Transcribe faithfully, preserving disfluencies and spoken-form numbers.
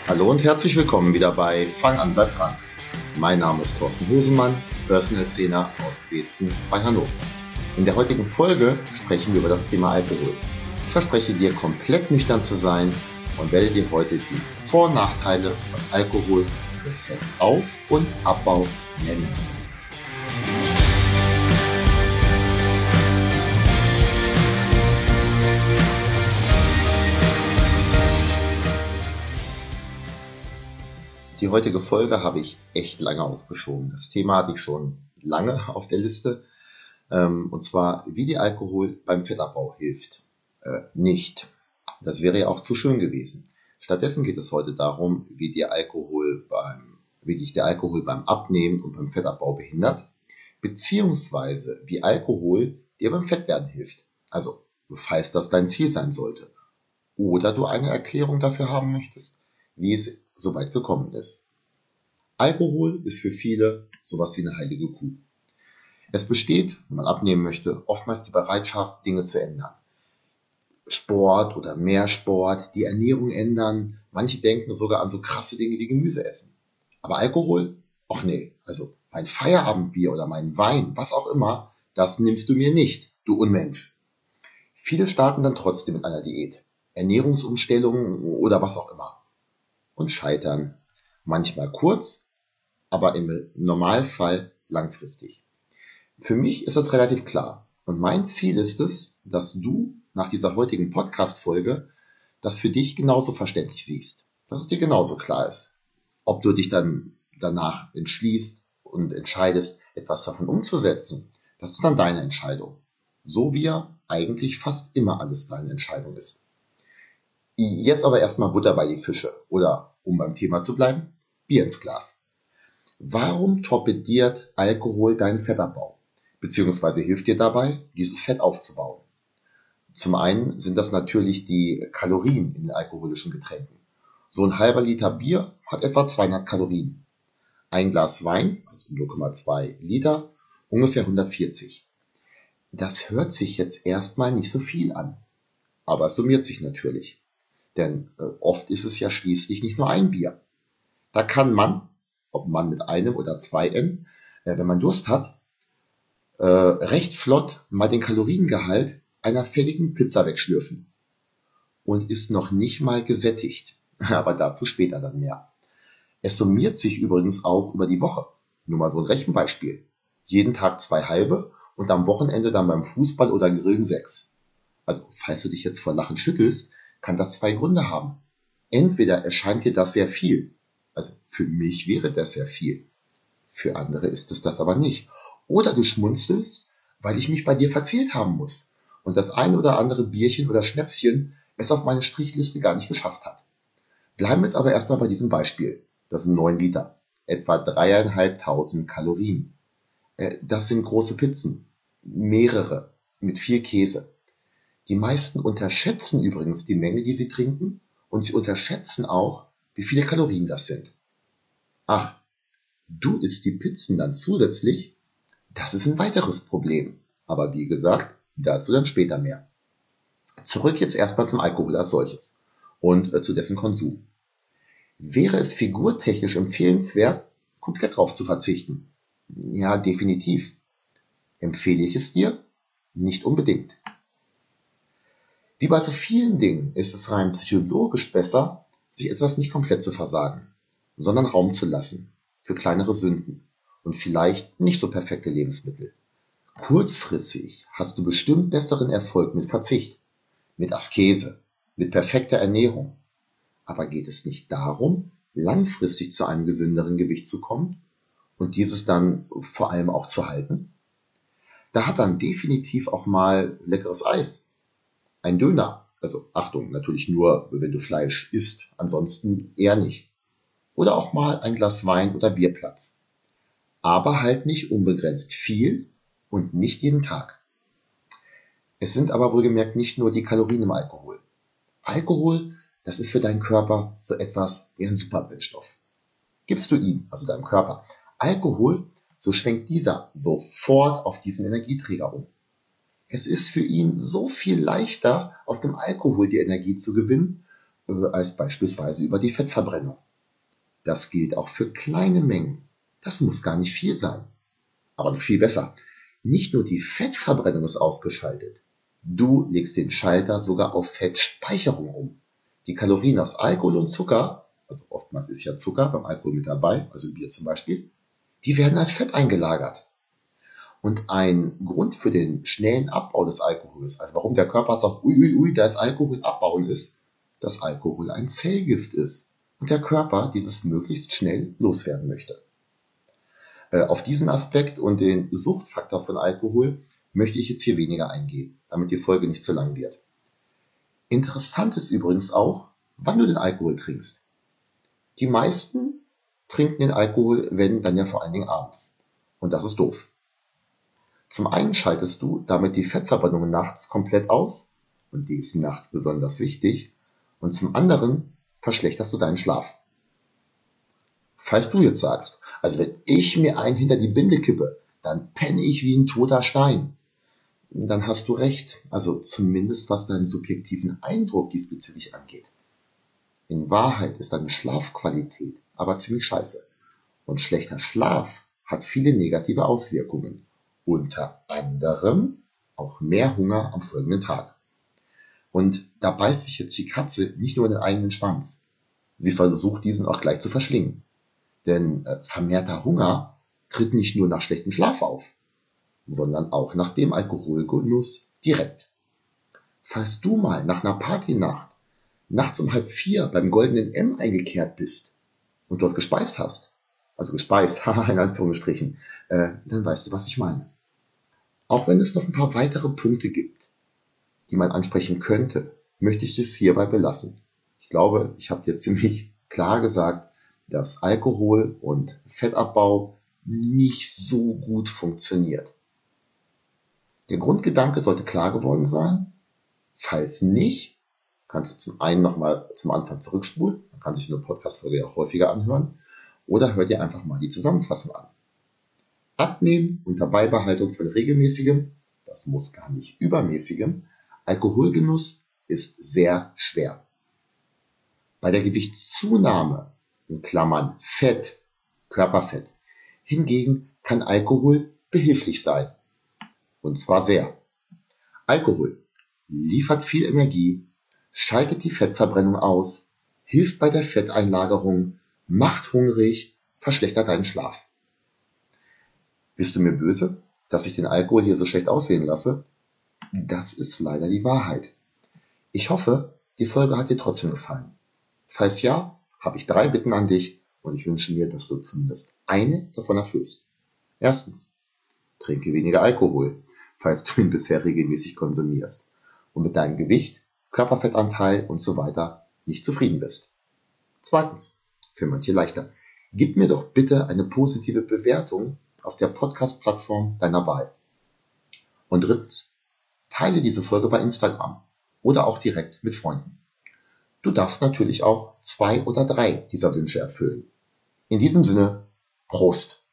Hallo und herzlich willkommen wieder bei Fang an, bleib dran. Mein Name ist Thorsten Hosemann, Personal Trainer aus Weetzen bei Hannover. In der heutigen Folge sprechen wir über das Thema Alkohol. Ich verspreche dir, komplett nüchtern zu sein und werde dir heute die Vor- und Nachteile von Alkohol für Fettauf- und Abbau nennen. Die heutige Folge habe ich echt lange aufgeschoben. Das Thema hatte ich schon lange auf der Liste. Und zwar, wie dir Alkohol beim Fettabbau hilft. Äh, nicht. Das wäre ja auch zu schön gewesen. Stattdessen geht es heute darum, wie dir Alkohol beim, wie dich der Alkohol beim Abnehmen und beim Fettabbau behindert, beziehungsweise wie Alkohol dir beim Fettwerden hilft. Also, falls das dein Ziel sein sollte. Oder du eine Erklärung dafür haben möchtest, wie es soweit gekommen ist. Alkohol ist für viele sowas wie eine heilige Kuh. Es besteht, wenn man abnehmen möchte, oftmals die Bereitschaft, Dinge zu ändern. Sport oder mehr Sport, die Ernährung ändern. Manche denken sogar an so krasse Dinge wie Gemüse essen. Aber Alkohol? Ach nee, also mein Feierabendbier oder mein Wein, was auch immer, das nimmst du mir nicht, du Unmensch. Viele starten dann trotzdem mit einer Diät, Ernährungsumstellung oder was auch immer. Und scheitern. Manchmal kurz, aber im Normalfall langfristig. Für mich ist das relativ klar. Und mein Ziel ist es, dass du nach dieser heutigen Podcast-Folge das für dich genauso verständlich siehst. Dass es dir genauso klar ist. Ob du dich dann danach entschließt und entscheidest, etwas davon umzusetzen, das ist dann deine Entscheidung. So wie ja eigentlich fast immer alles deine Entscheidung ist. Jetzt aber erstmal Butter bei die Fische. Oder, um beim Thema zu bleiben, Bier ins Glas. Warum torpediert Alkohol deinen Fettabbau? Beziehungsweise hilft dir dabei, dieses Fett aufzubauen? Zum einen sind das natürlich die Kalorien in den alkoholischen Getränken. So ein halber Liter Bier hat etwa zweihundert Kalorien. Ein Glas Wein, also null Komma zwei Liter, ungefähr hundertvierzig. Das hört sich jetzt erstmal nicht so viel an. Aber es summiert sich natürlich. Denn äh, oft ist es ja schließlich nicht nur ein Bier. Da kann man, ob man mit einem oder zwei N, äh, wenn man Durst hat, äh, recht flott mal den Kaloriengehalt einer fälligen Pizza wegschlürfen. Und ist noch nicht mal gesättigt. Aber dazu später dann mehr. Es summiert sich übrigens auch über die Woche. Nur mal so ein Rechenbeispiel. Jeden Tag zwei halbe und am Wochenende dann beim Fußball oder Grillen sechs. Also, falls du dich jetzt vor Lachen schüttelst, kann das zwei Gründe haben. Entweder erscheint dir das sehr viel. Also für mich wäre das sehr viel. Für andere ist es das aber nicht. Oder du schmunzelst, weil ich mich bei dir verzählt haben muss und das ein oder andere Bierchen oder Schnäpschen es auf meine Strichliste gar nicht geschafft hat. Bleiben wir jetzt aber erstmal bei diesem Beispiel. Das sind neun Liter, etwa dreieinhalbtausend Kalorien. Das sind große Pizzen, mehrere, mit viel Käse. Die meisten unterschätzen übrigens die Menge, die sie trinken, und sie unterschätzen auch, wie viele Kalorien das sind. Ach, du isst die Pizzen dann zusätzlich? Das ist ein weiteres Problem. Aber wie gesagt, dazu dann später mehr. Zurück jetzt erstmal zum Alkohol als solches und äh, zu dessen Konsum. Wäre es figurtechnisch empfehlenswert, komplett drauf zu verzichten? Ja, definitiv. Empfehle ich es dir? Nicht unbedingt. Wie bei so vielen Dingen ist es rein psychologisch besser, sich etwas nicht komplett zu versagen, sondern Raum zu lassen für kleinere Sünden und vielleicht nicht so perfekte Lebensmittel. Kurzfristig hast du bestimmt besseren Erfolg mit Verzicht, mit Askese, mit perfekter Ernährung. Aber geht es nicht darum, langfristig zu einem gesünderen Gewicht zu kommen und dieses dann vor allem auch zu halten? Da hat dann definitiv auch mal leckeres Eis. Ein Döner, also Achtung, natürlich nur, wenn du Fleisch isst, ansonsten eher nicht. Oder auch mal ein Glas Wein oder Bierplatz. Aber halt nicht unbegrenzt viel und nicht jeden Tag. Es sind aber wohlgemerkt nicht nur die Kalorien im Alkohol. Alkohol, das ist für deinen Körper so etwas wie ein Superbrennstoff. Gibst du ihm, also deinem Körper, Alkohol, so schwenkt dieser sofort auf diesen Energieträger um. Es ist für ihn so viel leichter, aus dem Alkohol die Energie zu gewinnen äh, als beispielsweise über die Fettverbrennung. Das gilt auch für kleine Mengen. Das muss gar nicht viel sein. Aber noch viel besser. Nicht nur die Fettverbrennung ist ausgeschaltet. Du legst den Schalter sogar auf Fettspeicherung um. Die Kalorien aus Alkohol und Zucker, also oftmals ist ja Zucker beim Alkohol mit dabei, also Bier zum Beispiel, die werden als Fett eingelagert. Und ein Grund für den schnellen Abbau des Alkohols, also warum der Körper sagt, ui, ui, ui, da ist Alkohol abbauen ist, dass Alkohol ein Zellgift ist und der Körper dieses möglichst schnell loswerden möchte. Äh, auf diesen Aspekt und den Suchtfaktor von Alkohol möchte ich jetzt hier weniger eingehen, damit die Folge nicht zu lang wird. Interessant ist übrigens auch, wann du den Alkohol trinkst. Die meisten trinken den Alkohol, wenn, dann ja vor allen Dingen abends. Und das ist doof. Zum einen schaltest du damit die Fettverbrennung nachts komplett aus, und die ist nachts besonders wichtig, und zum anderen verschlechterst du deinen Schlaf. Falls du jetzt sagst, also wenn ich mir einen hinter die Binde kippe, dann penne ich wie ein toter Stein, dann hast du recht, also zumindest was deinen subjektiven Eindruck diesbezüglich angeht. In Wahrheit ist deine Schlafqualität aber ziemlich scheiße. Und schlechter Schlaf hat viele negative Auswirkungen. Unter anderem auch mehr Hunger am folgenden Tag. Und da beißt sich jetzt die Katze nicht nur in den eigenen Schwanz. Sie versucht diesen auch gleich zu verschlingen. Denn äh, vermehrter Hunger tritt nicht nur nach schlechtem Schlaf auf, sondern auch nach dem Alkoholgenuss direkt. Falls du mal nach einer Partynacht nachts um halb vier beim Goldenen M eingekehrt bist und dort gespeist hast, also gespeist, haha, in Anführungsstrichen, äh, dann weißt du, was ich meine. Auch wenn es noch ein paar weitere Punkte gibt, die man ansprechen könnte, möchte ich es hierbei belassen. Ich glaube, ich habe dir ziemlich klar gesagt, dass Alkohol und Fettabbau nicht so gut funktioniert. Der Grundgedanke sollte klar geworden sein. Falls nicht, kannst du zum einen nochmal zum Anfang zurückspulen, man kann sich so eine Podcast-Folge ja auch häufiger anhören, oder hör dir einfach mal die Zusammenfassung an. Abnehmen unter Beibehaltung von regelmäßigem, das muss gar nicht übermäßigem, Alkoholgenuss ist sehr schwer. Bei der Gewichtszunahme, in Klammern Fett, Körperfett, hingegen kann Alkohol behilflich sein. Und zwar sehr. Alkohol liefert viel Energie, schaltet die Fettverbrennung aus, hilft bei der Fetteinlagerung, macht hungrig, verschlechtert deinen Schlaf. Bist du mir böse, dass ich den Alkohol hier so schlecht aussehen lasse? Das ist leider die Wahrheit. Ich hoffe, die Folge hat dir trotzdem gefallen. Falls ja, habe ich drei Bitten an dich und ich wünsche mir, dass du zumindest eine davon erfüllst. Erstens, trinke weniger Alkohol, falls du ihn bisher regelmäßig konsumierst und mit deinem Gewicht, Körperfettanteil und so weiter nicht zufrieden bist. Zweitens, für manche leichter, gib mir doch bitte eine positive Bewertung auf der Podcast-Plattform deiner Wahl. Und drittens, teile diese Folge bei Instagram oder auch direkt mit Freunden. Du darfst natürlich auch zwei oder drei dieser Wünsche erfüllen. In diesem Sinne, Prost!